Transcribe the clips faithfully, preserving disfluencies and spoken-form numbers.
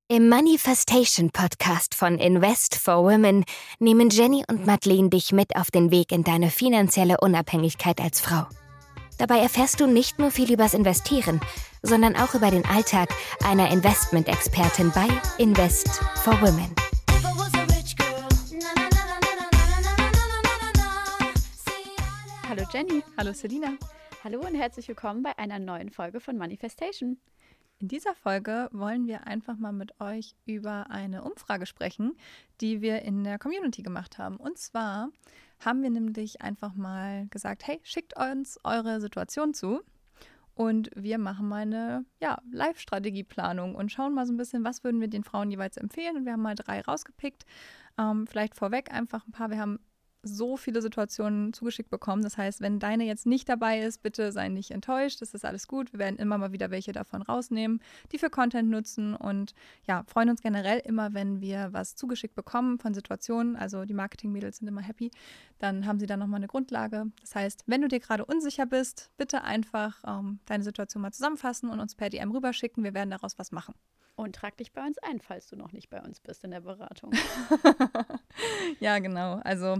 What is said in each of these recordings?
Im Manifestation Podcast von Invest for Women nehmen Jenny und Madeleine dich mit auf den Weg in deine finanzielle Unabhängigkeit als Frau. Dabei erfährst du nicht nur viel übers Investieren, sondern auch über den Alltag einer Investment-Expertin bei Invest for Women. Hallo Jenny. Hallo Selina. Hallo und herzlich willkommen bei einer neuen Folge von Manifestation. In dieser Folge wollen wir einfach mal mit euch über eine Umfrage sprechen, die wir in der Community gemacht haben. Und zwar haben wir nämlich einfach mal gesagt, hey, schickt uns eure Situation zu und wir machen mal eine ja, Live-Strategieplanung und schauen mal so ein bisschen, was würden wir den Frauen jeweils empfehlen. Und wir haben mal drei rausgepickt. Ähm, vielleicht vorweg einfach ein paar. Wir haben so viele Situationen zugeschickt bekommen. Das heißt, wenn deine jetzt nicht dabei ist, bitte sei nicht enttäuscht. Das ist alles gut. Wir werden immer mal wieder welche davon rausnehmen, die für Content nutzen und ja, freuen uns generell immer, wenn wir was zugeschickt bekommen von Situationen. Also die Marketing-Mädels sind immer happy. Dann haben sie dann nochmal eine Grundlage. Das heißt, wenn du dir gerade unsicher bist, bitte einfach ähm, deine Situation mal zusammenfassen und uns per D M rüberschicken. Wir werden daraus was machen. Und trag dich bei uns ein, falls du noch nicht bei uns bist in der Beratung. Ja, genau. Also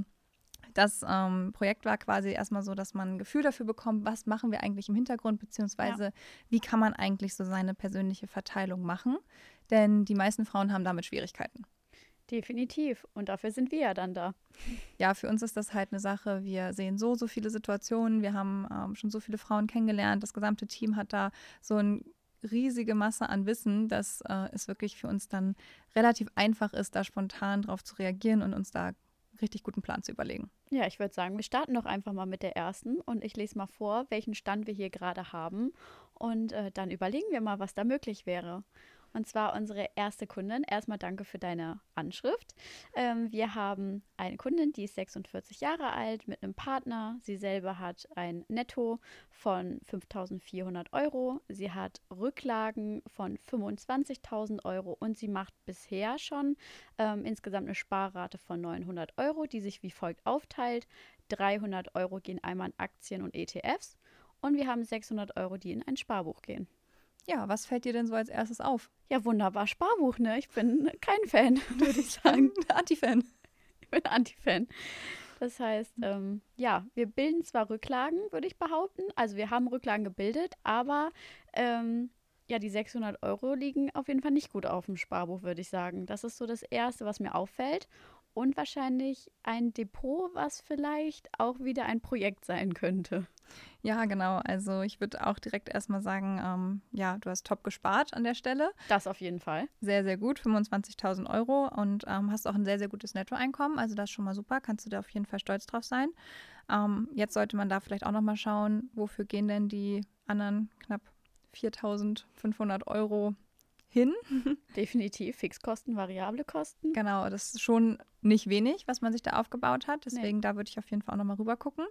das ähm, Projekt war quasi erstmal so, dass man ein Gefühl dafür bekommt, was machen wir eigentlich im Hintergrund, beziehungsweise ja. wie kann man eigentlich so seine persönliche Verteilung machen. Denn die meisten Frauen haben damit Schwierigkeiten. Definitiv. Und dafür sind wir ja dann da. Ja, für uns ist das halt eine Sache. Wir sehen so, so viele Situationen. Wir haben ähm, schon so viele Frauen kennengelernt. Das gesamte Team hat da so eine riesige Masse an Wissen, dass äh, es wirklich für uns dann relativ einfach ist, da spontan drauf zu reagieren und uns da richtig guten Plan zu überlegen. Ja, ich würde sagen, wir starten doch einfach mal mit der ersten und ich lese mal vor, welchen Stand wir hier gerade haben und äh, dann überlegen wir mal, was da möglich wäre. Und zwar unsere erste Kundin. Erstmal danke für deine Anschrift. Ähm, wir haben eine Kundin, die ist sechsundvierzig Jahre alt, mit einem Partner. Sie selber hat ein Netto von fünftausendvierhundert Euro. Sie hat Rücklagen von fünfundzwanzigtausend Euro und sie macht bisher schon ähm, insgesamt eine Sparrate von neunhundert Euro, die sich wie folgt aufteilt. dreihundert Euro gehen einmal in Aktien und E T Fs und wir haben sechshundert Euro, die in ein Sparbuch gehen. Ja, was fällt dir denn so als erstes auf? Ja, wunderbar, Sparbuch, ne? Ich bin kein Fan, würde ich sagen. Anti-Fan. Ich bin Anti-Fan. Das heißt, ähm, ja, wir bilden zwar Rücklagen, würde ich behaupten. Also wir haben Rücklagen gebildet, aber ähm, ja, die sechshundert Euro liegen auf jeden Fall nicht gut auf dem Sparbuch, würde ich sagen. Das ist so das Erste, was mir auffällt. Und wahrscheinlich ein Depot, was vielleicht auch wieder ein Projekt sein könnte. Ja, genau. Also ich würde auch direkt erstmal sagen, ähm, ja, du hast top gespart an der Stelle. Das auf jeden Fall. Sehr, sehr gut, fünfundzwanzigtausend Euro und ähm, hast auch ein sehr, sehr gutes Nettoeinkommen. Also das ist schon mal super, kannst du da auf jeden Fall stolz drauf sein. Ähm, jetzt sollte man da vielleicht auch nochmal schauen, wofür gehen denn die anderen knapp viertausendfünfhundert Euro hin. Definitiv. Fixkosten, variable Kosten. Genau, das ist schon nicht wenig, was man sich da aufgebaut hat. Deswegen, nee. Da würde ich auf jeden Fall auch nochmal rüber gucken.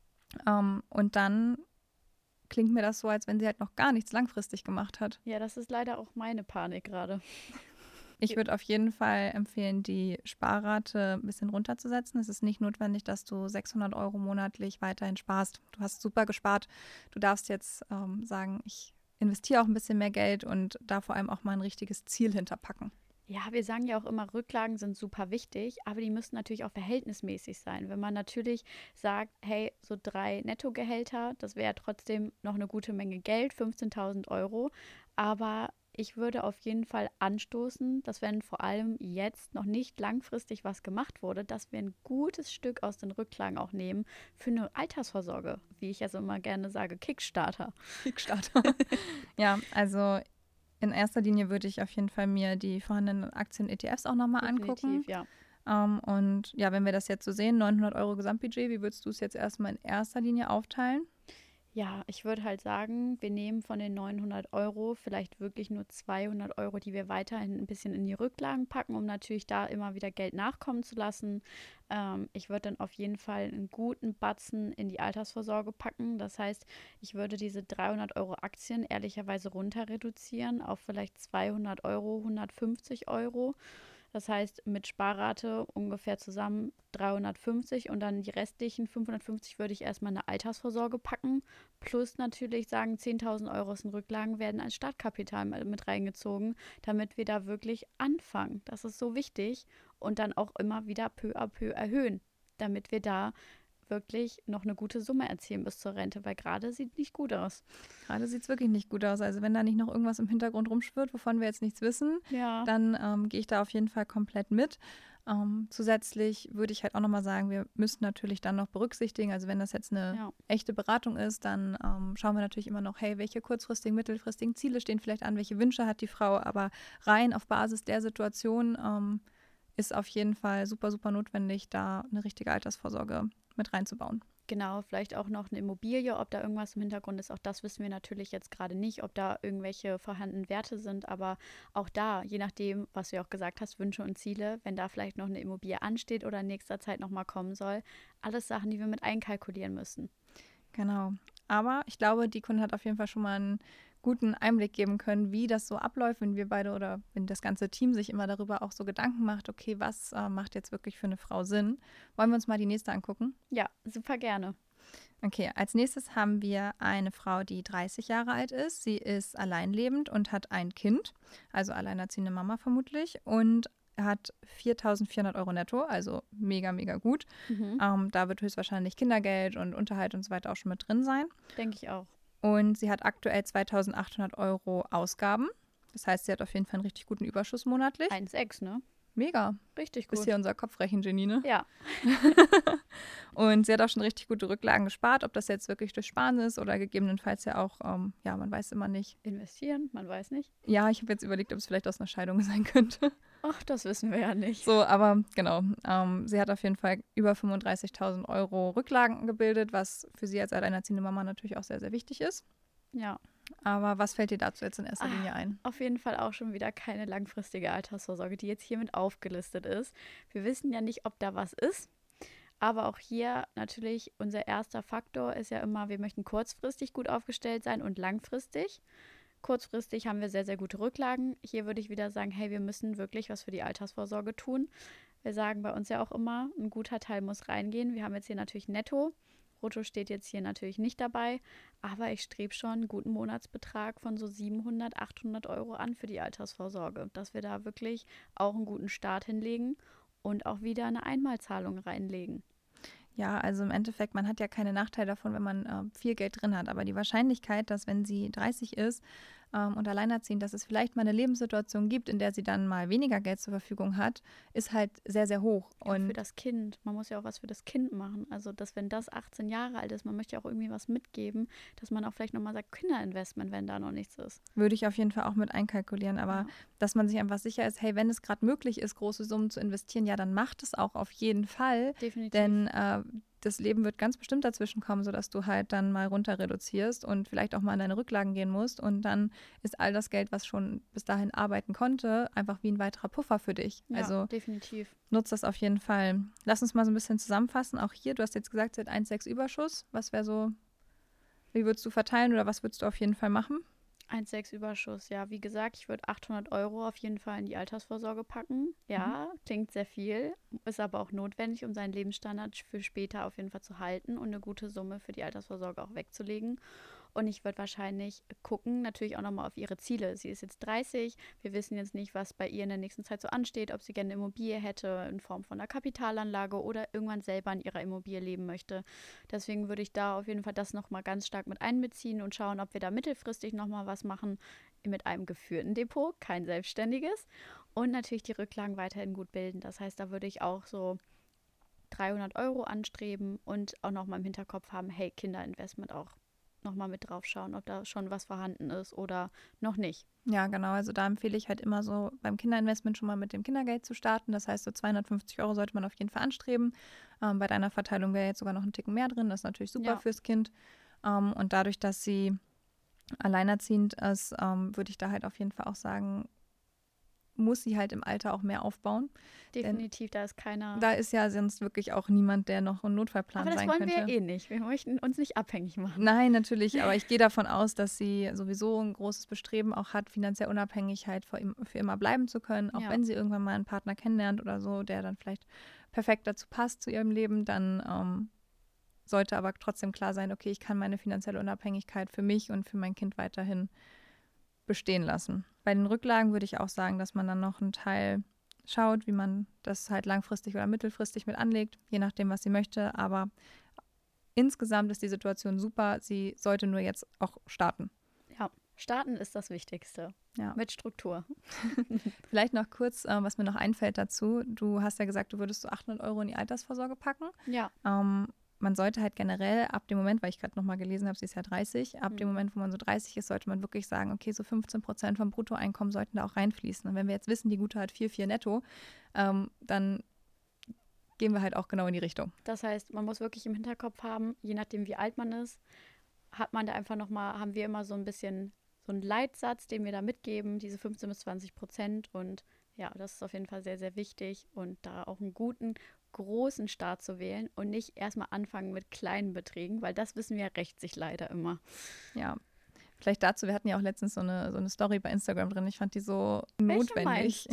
Um, und dann klingt mir das so, als wenn sie halt noch gar nichts langfristig gemacht hat. Ja, das ist leider auch meine Panik gerade. Ich würde auf jeden Fall empfehlen, die Sparrate ein bisschen runterzusetzen. Es ist nicht notwendig, dass du sechshundert Euro monatlich weiterhin sparst. Du hast super gespart. Du darfst jetzt ähm, sagen, ich investiere auch ein bisschen mehr Geld und da vor allem auch mal ein richtiges Ziel hinterpacken. Ja, wir sagen ja auch immer, Rücklagen sind super wichtig, aber die müssen natürlich auch verhältnismäßig sein. Wenn man natürlich sagt, hey, so drei Nettogehälter, das wäre trotzdem noch eine gute Menge Geld, fünfzehntausend Euro, aber ich würde auf jeden Fall anstoßen, dass wenn vor allem jetzt noch nicht langfristig was gemacht wurde, dass wir ein gutes Stück aus den Rücklagen auch nehmen für eine Altersvorsorge, wie ich also immer gerne sage, Kickstarter. Kickstarter. Ja, also in erster Linie würde ich auf jeden Fall mir die vorhandenen Aktien und E T Fs auch nochmal angucken. Ja. Um, und ja, wenn wir das jetzt so sehen, neunhundert Euro Gesamtbudget, wie würdest du es jetzt erstmal in erster Linie aufteilen? Ja, ich würde halt sagen, wir nehmen von den neunhundert Euro vielleicht wirklich nur zweihundert Euro, die wir weiterhin ein bisschen in die Rücklagen packen, um natürlich da immer wieder Geld nachkommen zu lassen. Ähm, ich würde dann auf jeden Fall einen guten Batzen in die Altersvorsorge packen. Das heißt, ich würde diese dreihundert Euro Aktien ehrlicherweise runter reduzieren auf vielleicht zweihundert Euro, hundertfünfzig Euro. Das heißt, mit Sparrate ungefähr zusammen dreihundertfünfzig und dann die restlichen fünfhundertfünfzig würde ich erstmal in eine Altersvorsorge packen. Plus natürlich sagen, zehntausend Euro aus den Rücklagen werden als Startkapital mit reingezogen, damit wir da wirklich anfangen. Das ist so wichtig und dann auch immer wieder peu à peu erhöhen, damit wir da wirklich noch eine gute Summe erzielen bis zur Rente, weil gerade sieht nicht gut aus. Gerade sieht es wirklich nicht gut aus. Also wenn da nicht noch irgendwas im Hintergrund rumschwirrt, wovon wir jetzt nichts wissen, ja. dann ähm, gehe ich da auf jeden Fall komplett mit. Ähm, zusätzlich würde ich halt auch nochmal sagen, wir müssten natürlich dann noch berücksichtigen, also wenn das jetzt eine ja. echte Beratung ist, dann ähm, schauen wir natürlich immer noch, hey, welche kurzfristigen, mittelfristigen Ziele stehen vielleicht an, welche Wünsche hat die Frau, aber rein auf Basis der Situation ähm, ist auf jeden Fall super, super notwendig, da eine richtige Altersvorsorge mit reinzubauen. Genau, vielleicht auch noch eine Immobilie, ob da irgendwas im Hintergrund ist. Auch das wissen wir natürlich jetzt gerade nicht, ob da irgendwelche vorhandenen Werte sind. Aber auch da, je nachdem, was du ja auch gesagt hast, Wünsche und Ziele, wenn da vielleicht noch eine Immobilie ansteht oder in nächster Zeit nochmal kommen soll, alles Sachen, die wir mit einkalkulieren müssen. Genau. Aber ich glaube, die Kundin hat auf jeden Fall schon mal einen guten Einblick geben können, wie das so abläuft, wenn wir beide oder wenn das ganze Team sich immer darüber auch so Gedanken macht, okay, was äh, macht jetzt wirklich für eine Frau Sinn? Wollen wir uns mal die nächste angucken? Ja, super gerne. Okay, als nächstes haben wir eine Frau, die dreißig Jahre alt ist. Sie ist alleinlebend und hat ein Kind, also alleinerziehende Mama vermutlich, und hat viertausendvierhundert Euro netto, also mega, mega gut. Mhm. Ähm, da wird höchstwahrscheinlich Kindergeld und Unterhalt und so weiter auch schon mit drin sein. Denke ich auch. Und sie hat aktuell zweitausendachthundert Euro Ausgaben. Das heißt, sie hat auf jeden Fall einen richtig guten Überschuss monatlich. eins Komma sechs, ne? Mega. Richtig gut. Bist hier unser Kopfrechengenie, ne? Ja. Und sie hat auch schon richtig gute Rücklagen gespart, ob das jetzt wirklich durch Sparen ist oder gegebenenfalls ja auch, ähm, ja, man weiß immer nicht. Investieren, man weiß nicht. Ja, ich habe jetzt überlegt, ob es vielleicht aus einer Scheidung sein könnte. Ach, das wissen wir ja nicht. So, aber genau. Ähm, sie hat auf jeden Fall über fünfunddreißigtausend Euro Rücklagen gebildet, was für sie als alleinerziehende Mama natürlich auch sehr, sehr wichtig ist. Ja. Aber was fällt dir dazu jetzt in erster Ah, Linie ein? Auf jeden Fall auch schon wieder keine langfristige Altersvorsorge, die jetzt hiermit aufgelistet ist. Wir wissen ja nicht, ob da was ist. Aber auch hier natürlich unser erster Faktor ist ja immer, wir möchten kurzfristig gut aufgestellt sein und langfristig. Kurzfristig haben wir sehr, sehr gute Rücklagen. Hier würde ich wieder sagen, hey, wir müssen wirklich was für die Altersvorsorge tun. Wir sagen bei uns ja auch immer, ein guter Teil muss reingehen. Wir haben jetzt hier natürlich Netto. Brutto steht jetzt hier natürlich nicht dabei, aber ich strebe schon einen guten Monatsbetrag von so siebenhundert, achthundert Euro an für die Altersvorsorge, dass wir da wirklich auch einen guten Start hinlegen und auch wieder eine Einmalzahlung reinlegen. Ja, also im Endeffekt, man hat ja keine Nachteile davon, wenn man äh, viel Geld drin hat. Aber die Wahrscheinlichkeit, dass wenn sie dreißig ist ähm, und alleinerziehend, dass es vielleicht mal eine Lebenssituation gibt, in der sie dann mal weniger Geld zur Verfügung hat, ist halt sehr, sehr hoch. Ja, und für das Kind. Man muss ja auch was für das Kind machen. Also, dass wenn das achtzehn Jahre alt ist, man möchte ja auch irgendwie was mitgeben, dass man auch vielleicht nochmal sagt, Kinderinvestment, wenn da noch nichts ist. Würde ich auf jeden Fall auch mit einkalkulieren. Aber Ja. dass man sich einfach sicher ist, hey, wenn es gerade möglich ist, große Summen zu investieren, ja, dann macht es auch auf jeden Fall. Definitiv. Denn äh, das Leben wird ganz bestimmt dazwischen kommen, sodass du halt dann mal runter reduzierst und vielleicht auch mal in deine Rücklagen gehen musst. Und dann ist all das Geld, was schon bis dahin arbeiten konnte, einfach wie ein weiterer Puffer für dich. Ja, also definitiv. nutzt das auf jeden Fall. Lass uns mal so ein bisschen zusammenfassen. Auch hier, du hast jetzt gesagt, sie hat eins Komma sechs Überschuss. Was wäre so, wie würdest du verteilen oder was würdest du auf jeden Fall machen? eins Komma sechs Überschuss, ja, wie gesagt, ich würde achthundert Euro auf jeden Fall in die Altersvorsorge packen. Ja, mhm. Klingt sehr viel, ist aber auch notwendig, um seinen Lebensstandard für später auf jeden Fall zu halten und eine gute Summe für die Altersvorsorge auch wegzulegen. Und ich würde wahrscheinlich gucken, natürlich auch nochmal auf ihre Ziele. Sie ist jetzt dreißig, wir wissen jetzt nicht, was bei ihr in der nächsten Zeit so ansteht, ob sie gerne eine Immobilie hätte in Form von einer Kapitalanlage oder irgendwann selber in ihrer Immobilie leben möchte. Deswegen würde ich da auf jeden Fall das nochmal ganz stark mit einbeziehen und schauen, ob wir da mittelfristig nochmal was machen mit einem geführten Depot, kein selbstständiges. Und natürlich die Rücklagen weiterhin gut bilden. Das heißt, da würde ich auch so dreihundert Euro anstreben und auch nochmal im Hinterkopf haben, hey, Kinderinvestment auch nochmal mit drauf schauen, ob da schon was vorhanden ist oder noch nicht. Ja, genau. Also da empfehle ich halt immer so beim Kinderinvestment schon mal mit dem Kindergeld zu starten. Das heißt, so zweihundertfünfzig Euro sollte man auf jeden Fall anstreben. Ähm, bei deiner Verteilung wäre jetzt sogar noch ein Ticken mehr drin. Das ist natürlich super Ja. fürs Kind. Ähm, und dadurch, dass sie alleinerziehend ist, ähm, würde ich da halt auf jeden Fall auch sagen, muss sie halt im Alter auch mehr aufbauen. Definitiv, da ist keiner. Da ist ja sonst wirklich auch niemand, der noch ein Notfallplan sein könnte. Aber das wollen wir ja eh nicht. Wir möchten uns nicht abhängig machen. Nein, natürlich, aber ich gehe davon aus, dass sie sowieso ein großes Bestreben auch hat, finanziell unabhängig halt für, für immer bleiben zu können. Auch Ja. wenn sie irgendwann mal einen Partner kennenlernt oder so, der dann vielleicht perfekt dazu passt zu ihrem Leben, dann ähm, sollte aber trotzdem klar sein, okay, ich kann meine finanzielle Unabhängigkeit für mich und für mein Kind weiterhin bestehen lassen. Bei den Rücklagen würde ich auch sagen, dass man dann noch einen Teil schaut, wie man das halt langfristig oder mittelfristig mit anlegt, je nachdem, was sie möchte. Aber insgesamt ist die Situation super. Sie sollte nur jetzt auch starten. Ja, starten ist das Wichtigste. Ja. Mit Struktur. Vielleicht noch kurz, äh, was mir noch einfällt dazu. Du hast ja gesagt, du würdest so achthundert Euro in die Altersvorsorge packen. Ja. Ähm, man sollte halt generell ab dem Moment, weil ich gerade nochmal gelesen habe, sie ist ja dreißig, ab mhm. dem Moment, wo man so dreißig ist, sollte man wirklich sagen, okay, so fünfzehn Prozent vom Bruttoeinkommen sollten da auch reinfließen. Und wenn wir jetzt wissen, die Gute hat vier Komma vier netto, ähm, dann gehen wir halt auch genau in die Richtung. Das heißt, man muss wirklich im Hinterkopf haben, je nachdem, wie alt man ist, hat man da einfach nochmal, haben wir immer so ein bisschen so einen Leitsatz, den wir da mitgeben, diese fünfzehn bis zwanzig Prozent. Und ja, das ist auf jeden Fall sehr, sehr wichtig. Und da auch einen guten, großen Start zu wählen und nicht erstmal anfangen mit kleinen Beträgen, weil das wissen wir rächt sich leider immer. Ja, vielleicht dazu, wir hatten ja auch letztens so eine, so eine Story bei Instagram drin, ich fand die so notwendig.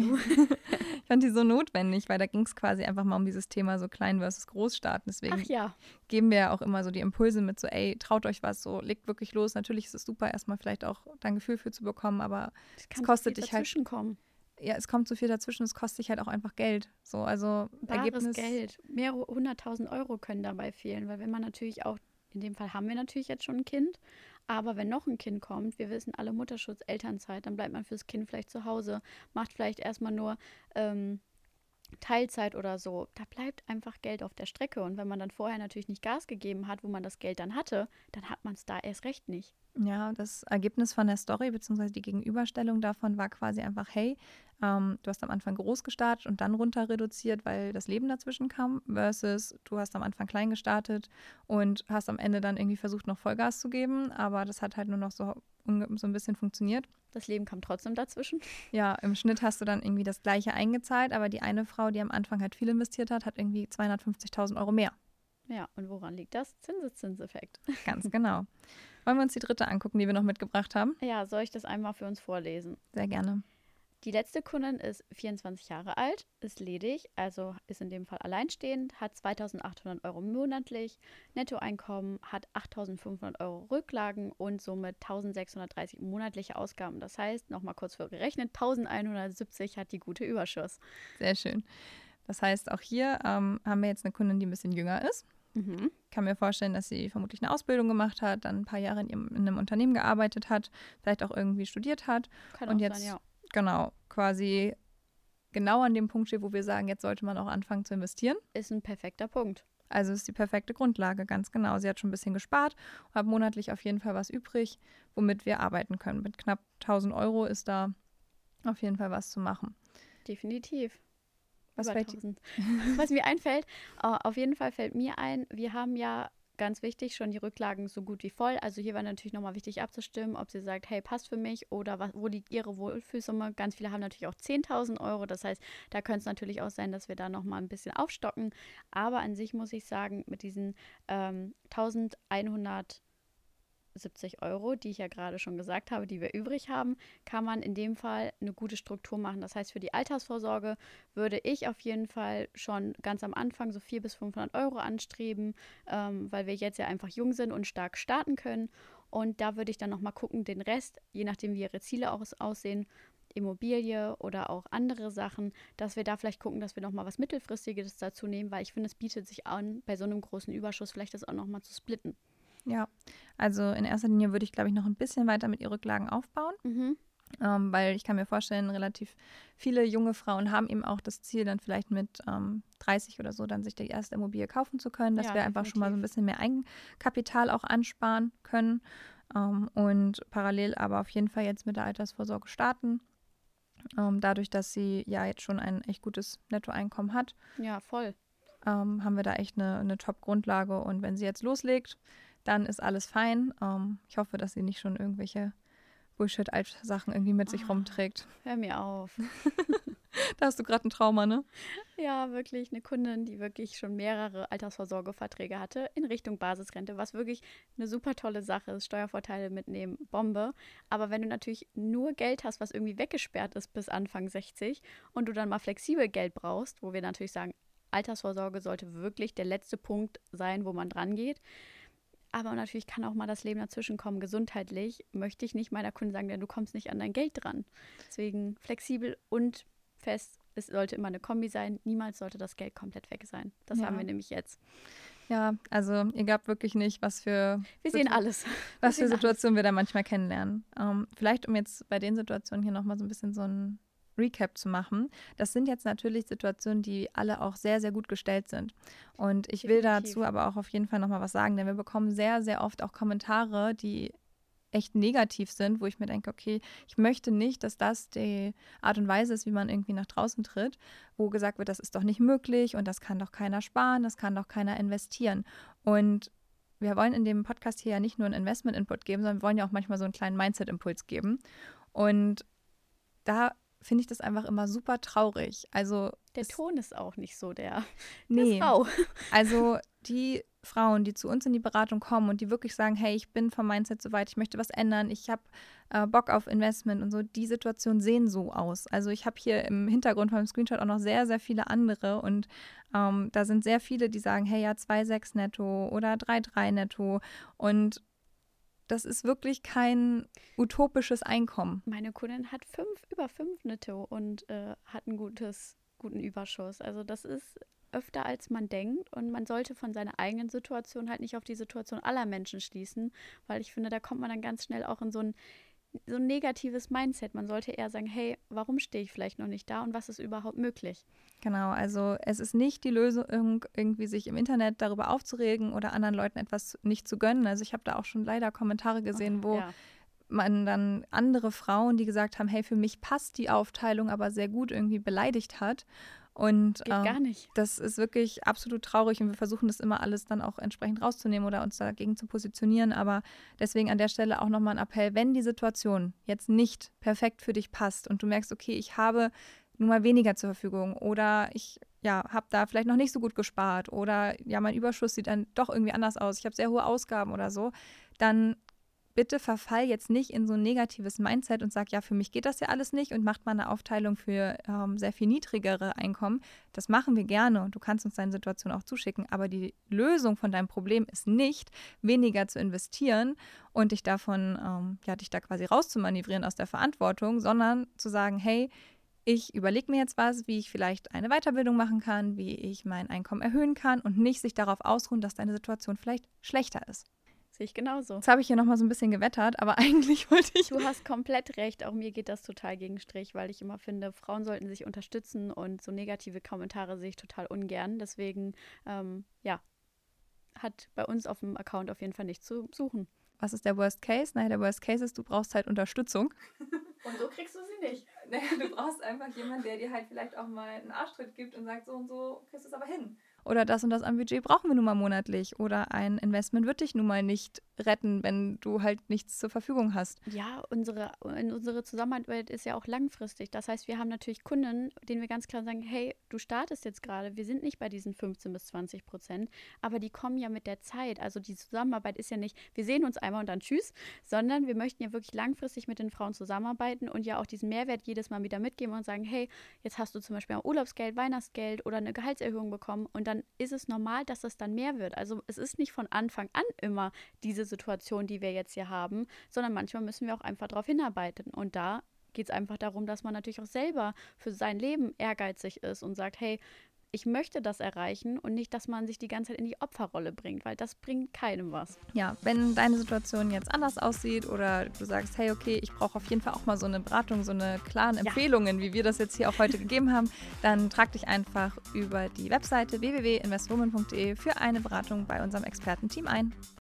Ich fand die so notwendig, weil da ging es quasi einfach mal um dieses Thema so klein versus groß starten. Deswegen Ach ja. geben wir ja auch immer so die Impulse mit so, ey, traut euch was, so legt wirklich los. Natürlich ist es super, erstmal vielleicht auch da ein Gefühl für zu bekommen, aber es kostet dich halt. Kommen. Ja, es kommt so viel dazwischen, es kostet dich halt auch einfach Geld. So, also Bares Ergebnis. Geld. Mehrere hunderttausend Euro können dabei fehlen, weil wenn man natürlich auch, in dem Fall haben wir natürlich jetzt schon ein Kind, aber wenn noch ein Kind kommt, wir wissen alle Mutterschutz, Elternzeit, dann bleibt man fürs Kind vielleicht zu Hause, macht vielleicht erstmal nur ähm, Teilzeit oder so. Da bleibt einfach Geld auf der Strecke. Und wenn man dann vorher natürlich nicht Gas gegeben hat, wo man das Geld dann hatte, dann hat man es da erst recht nicht. Ja, das Ergebnis von der Story bzw. die Gegenüberstellung davon war quasi einfach, hey, ähm, du hast am Anfang groß gestartet und dann runter reduziert, weil das Leben dazwischen kam, versus du hast am Anfang klein gestartet und hast am Ende dann irgendwie versucht, noch Vollgas zu geben, aber das hat halt nur noch so, so ein bisschen funktioniert. Das Leben kam trotzdem dazwischen. Ja, im Schnitt hast du dann irgendwie das Gleiche eingezahlt, aber die eine Frau, die am Anfang halt viel investiert hat, hat irgendwie zweihundertfünfzigtausend Euro mehr. Ja, und woran liegt das? Zinseszinseffekt. Ganz genau. Wollen wir uns die dritte angucken, die wir noch mitgebracht haben? Ja, soll ich das einmal für uns vorlesen? Sehr gerne. Die letzte Kundin ist vierundzwanzig Jahre alt, ist ledig, also ist in dem Fall alleinstehend, hat zweitausendachthundert Euro monatlich, Nettoeinkommen, hat achttausendfünfhundert Euro Rücklagen und somit eintausendsechshundertdreißig monatliche Ausgaben. Das heißt, nochmal kurz für gerechnet, eintausendeinhundertsiebzig hat die Gute Überschuss. Sehr schön. Das heißt, auch hier ähm, haben wir jetzt eine Kundin, die ein bisschen jünger ist. Mhm. Ich kann mir vorstellen, dass sie vermutlich eine Ausbildung gemacht hat, dann ein paar Jahre in, ihrem, in einem Unternehmen gearbeitet hat, vielleicht auch irgendwie studiert hat. Kann und auch jetzt sein, ja. Genau, quasi genau an dem Punkt steht, wo wir sagen, jetzt sollte man auch anfangen zu investieren. Ist ein perfekter Punkt. Also ist die perfekte Grundlage, ganz genau. Sie hat schon ein bisschen gespart, hat monatlich auf jeden Fall was übrig, womit wir arbeiten können. Mit knapp tausend Euro ist da auf jeden Fall was zu machen. Definitiv. Was, Was mir einfällt, uh, auf jeden Fall fällt mir ein, wir haben ja ganz wichtig, schon die Rücklagen so gut wie voll. Also hier war natürlich nochmal wichtig abzustimmen, ob sie sagt, hey, passt für mich oder was, wo liegt ihre Wohlfühlsumme. Ganz viele haben natürlich auch zehntausend Euro. Das heißt, da könnte es natürlich auch sein, dass wir da nochmal ein bisschen aufstocken. Aber an sich muss ich sagen, mit diesen ähm, eintausendeinhundertsiebzig Euro, die ich ja gerade schon gesagt habe, die wir übrig haben, kann man in dem Fall eine gute Struktur machen. Das heißt, für die Altersvorsorge würde ich auf jeden Fall schon ganz am Anfang so vierhundert bis fünfhundert Euro anstreben, ähm, weil wir jetzt ja einfach jung sind und stark starten können. Und da würde ich dann nochmal gucken, den Rest, je nachdem wie ihre Ziele aus- aussehen, Immobilie oder auch andere Sachen, dass wir da vielleicht gucken, dass wir nochmal was Mittelfristiges dazu nehmen, weil ich finde, es bietet sich an, bei so einem großen Überschuss vielleicht das auch nochmal zu splitten. Ja, also in erster Linie würde ich, glaube ich, noch ein bisschen weiter mit ihren Rücklagen aufbauen, Mhm. ähm, weil ich kann mir vorstellen, relativ viele junge Frauen haben eben auch das Ziel, dann vielleicht mit ähm, dreißig oder so dann sich die erste Immobilie kaufen zu können, dass Ja, wir einfach schon mal so ein definitiv. bisschen mehr Eigenkapital auch ansparen können ähm, und parallel aber auf jeden Fall jetzt mit der Altersvorsorge starten. Ähm, dadurch, dass sie ja jetzt schon ein echt gutes Nettoeinkommen hat, Ja, voll. ähm, haben wir da echt eine, eine Top-Grundlage. Und wenn sie jetzt loslegt, dann ist alles fein. Ähm, ich hoffe, dass sie nicht schon irgendwelche Bullshit-Alt-Sachen irgendwie mit sich Oh, rumträgt. Hör mir auf. Da hast du gerade ein Trauma, ne? Ja, wirklich eine Kundin, die wirklich schon mehrere Altersvorsorgeverträge hatte in Richtung Basisrente, was wirklich eine super tolle Sache ist. Steuervorteile mitnehmen, Bombe. Aber wenn du natürlich nur Geld hast, was irgendwie weggesperrt ist bis Anfang sechzig und du dann mal flexibel Geld brauchst, wo wir natürlich sagen, Altersvorsorge sollte wirklich der letzte Punkt sein, wo man dran geht. Aber natürlich kann auch mal das Leben dazwischen kommen. Gesundheitlich möchte ich nicht meiner Kundin sagen, denn du kommst nicht an dein Geld dran. Deswegen flexibel und fest. Es sollte immer eine Kombi sein. Niemals sollte das Geld komplett weg sein. Das Ja. haben wir nämlich jetzt. Ja, also ihr glaubt wirklich nicht, was für, Wir sehen Situ- alles. was Wir für sehen Situationen wir da manchmal kennenlernen. Ähm, vielleicht, um jetzt bei den Situationen hier nochmal so ein bisschen so ein Recap zu machen. Das sind jetzt natürlich Situationen, die alle auch sehr, sehr gut gestellt sind. Und ich will Definitiv. dazu aber auch auf jeden Fall nochmal was sagen, denn wir bekommen sehr, sehr oft auch Kommentare, die echt negativ sind, wo ich mir denke, okay, ich möchte nicht, dass das die Art und Weise ist, wie man irgendwie nach draußen tritt, wo gesagt wird, das ist doch nicht möglich und das kann doch keiner sparen, das kann doch keiner investieren. Und wir wollen in dem Podcast hier ja nicht nur einen Investment-Input geben, sondern wir wollen ja auch manchmal so einen kleinen Mindset-Impuls geben. Und da finde ich das einfach immer super traurig. Also Der es- Ton ist auch nicht so der, nee. der Frau. Also die Frauen, die zu uns in die Beratung kommen und die wirklich sagen, hey, ich bin vom Mindset so weit, ich möchte was ändern, ich habe äh, Bock auf Investment und so, die Situationen sehen so aus. Also ich habe hier im Hintergrund von dem Screenshot auch noch sehr, sehr viele andere und ähm, da sind sehr viele, die sagen, hey, ja, zwei Komma sechs netto oder drei Komma drei netto und das ist wirklich kein utopisches Einkommen. Meine Kundin hat fünf, über fünf netto und äh, hat einen gutes, guten Überschuss. Also das ist öfter, als man denkt. Und man sollte von seiner eigenen Situation halt nicht auf die Situation aller Menschen schließen, weil ich finde, da kommt man dann ganz schnell auch in so ein, so ein negatives Mindset. Man sollte eher sagen, hey, warum stehe ich vielleicht noch nicht da und was ist überhaupt möglich? Genau, also es ist nicht die Lösung, irgendwie sich im Internet darüber aufzuregen oder anderen Leuten etwas nicht zu gönnen. Also ich habe da auch schon leider Kommentare gesehen, wo Ja. man dann andere Frauen, die gesagt haben, hey, für mich passt die Aufteilung, aber sehr gut irgendwie beleidigt hat. Und Geht gar ähm, nicht. das ist wirklich absolut traurig und wir versuchen das immer alles dann auch entsprechend rauszunehmen oder uns dagegen zu positionieren. Aber deswegen an der Stelle auch nochmal ein Appell, wenn die Situation jetzt nicht perfekt für dich passt und du merkst, okay, ich habe nun mal weniger zur Verfügung oder ich ja, habe da vielleicht noch nicht so gut gespart oder ja, mein Überschuss sieht dann doch irgendwie anders aus, ich habe sehr hohe Ausgaben oder so, dann bitte verfall jetzt nicht in so ein negatives Mindset und sag, ja, für mich geht das ja alles nicht und macht mal eine Aufteilung für ähm, sehr viel niedrigere Einkommen. Das machen wir gerne und du kannst uns deine Situation auch zuschicken. Aber die Lösung von deinem Problem ist nicht, weniger zu investieren und dich davon, ähm, ja, dich da quasi rauszumanövrieren aus der Verantwortung, sondern zu sagen, hey, ich überlege mir jetzt was, wie ich vielleicht eine Weiterbildung machen kann, wie ich mein Einkommen erhöhen kann und nicht sich darauf ausruhen, dass deine Situation vielleicht schlechter ist. Sehe ich genauso. Jetzt habe ich hier nochmal so ein bisschen gewettert, aber eigentlich wollte ich... Du hast komplett recht, auch mir geht das total gegen Strich, weil ich immer finde, Frauen sollten sich unterstützen und so negative Kommentare sehe ich total ungern. Deswegen, ähm, ja, hat bei uns auf dem Account auf jeden Fall nichts zu suchen. Was ist der Worst Case? Naja, der Worst Case ist, du brauchst halt Unterstützung. Und so kriegst du sie nicht. Naja, du brauchst einfach jemanden, der dir halt vielleicht auch mal einen Arschtritt gibt und sagt, so und so kriegst du es aber hin. Oder das und das am Budget brauchen wir nun mal monatlich. Oder ein Investment wird dich nun mal nicht retten, wenn du halt nichts zur Verfügung hast. Ja, unsere, unsere Zusammenarbeit ist ja auch langfristig. Das heißt, wir haben natürlich Kunden, denen wir ganz klar sagen, hey, du startest jetzt gerade, wir sind nicht bei diesen fünfzehn bis zwanzig Prozent, aber die kommen ja mit der Zeit. Also die Zusammenarbeit ist ja nicht, wir sehen uns einmal und dann tschüss, sondern wir möchten ja wirklich langfristig mit den Frauen zusammenarbeiten und ja auch diesen Mehrwert jedes Mal wieder mitgeben und sagen, hey, jetzt hast du zum Beispiel ein Urlaubsgeld, Weihnachtsgeld oder eine Gehaltserhöhung bekommen und dann ist es normal, dass es dann mehr wird. Also es ist nicht von Anfang an immer diese Situation, die wir jetzt hier haben, sondern manchmal müssen wir auch einfach darauf hinarbeiten. Und da geht es einfach darum, dass man natürlich auch selber für sein Leben ehrgeizig ist und sagt, hey, ich möchte das erreichen und nicht, dass man sich die ganze Zeit in die Opferrolle bringt, weil das bringt keinem was. Ja, wenn deine Situation jetzt anders aussieht oder du sagst, hey, okay, ich brauche auf jeden Fall auch mal so eine Beratung, so eine klaren Empfehlungen, ja, wie wir das jetzt hier auch heute gegeben haben, dann trag dich einfach über die Webseite w w w punkt investwoman punkt d e für eine Beratung bei unserem Expertenteam ein.